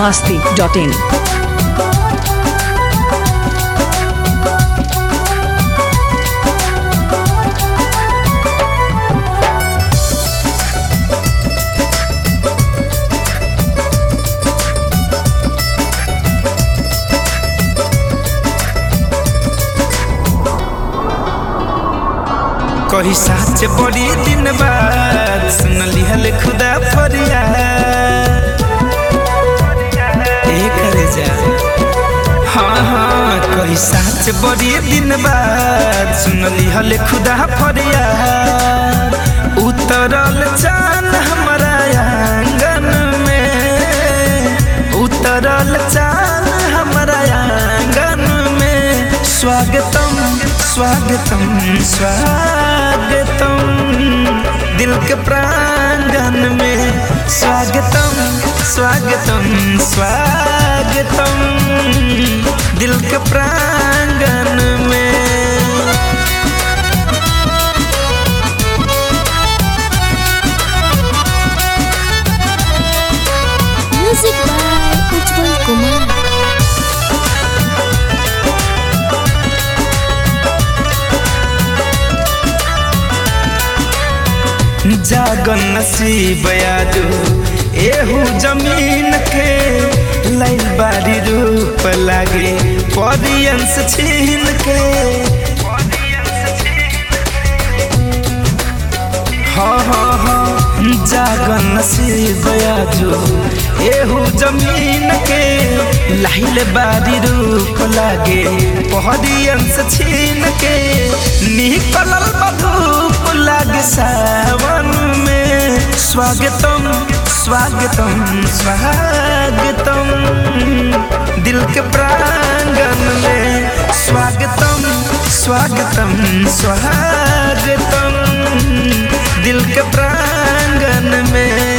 biharmasti.in कही साच बड़ी दिन बाद सुनली हल खुदा फरियाद करे जा। हाँ हाँ कही साच बड़ी दिन बाद सुनली हल खुदा फरियाद। उतरल चांद हमारा आंगन में, उतरल चांद हमारा आंगन में। स्वागतम स्वागतम स्वागतम दिल के प्रांगण में। स्वागतम स्वागतम स्वागतम दिल के प्रांगण में। Music by Ujjwal Kumar. जागन नसीब यादू एहू जमीन के लैल बारी रूप लागे परियंस छीन के। हाँ हाँ हाँ जागन नसीब यादू एहू जमीन के लैल बारी रूप लागे परियंस छीन के। निकलल बधूप लागे सावन में। स्वागतम स्वागतम स्वागतम दिल के प्रांगण में। स्वागतम स्वागतम स्वागतम दिल के प्रांगण में।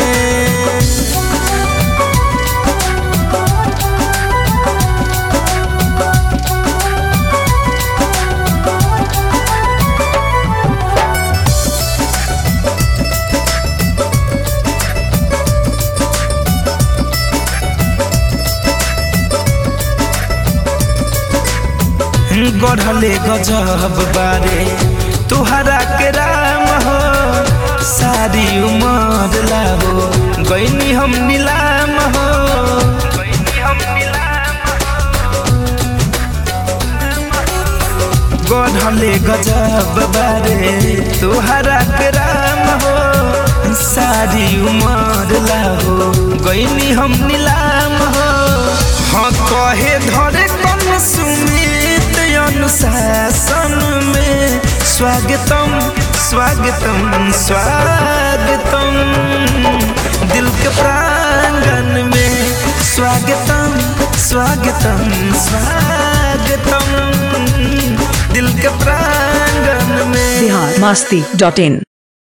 गढ़ले गजब बारे तुहरा के राम हो। सारी उमर लाहो गईनी हम नीलाम हो। गढ़ले गजब बारे तुहरा के राम हो। सारी उमर लाहो गईनी हम नीलाम हो। हाँ कहे धरे कन सुमित अनुशासन में। स्वागतम स्वागतम स्वागतम दिल के प्रांगण में। स्वागतम स्वागतम स्वागतम दिल के प्रांगण में। biharmasti.in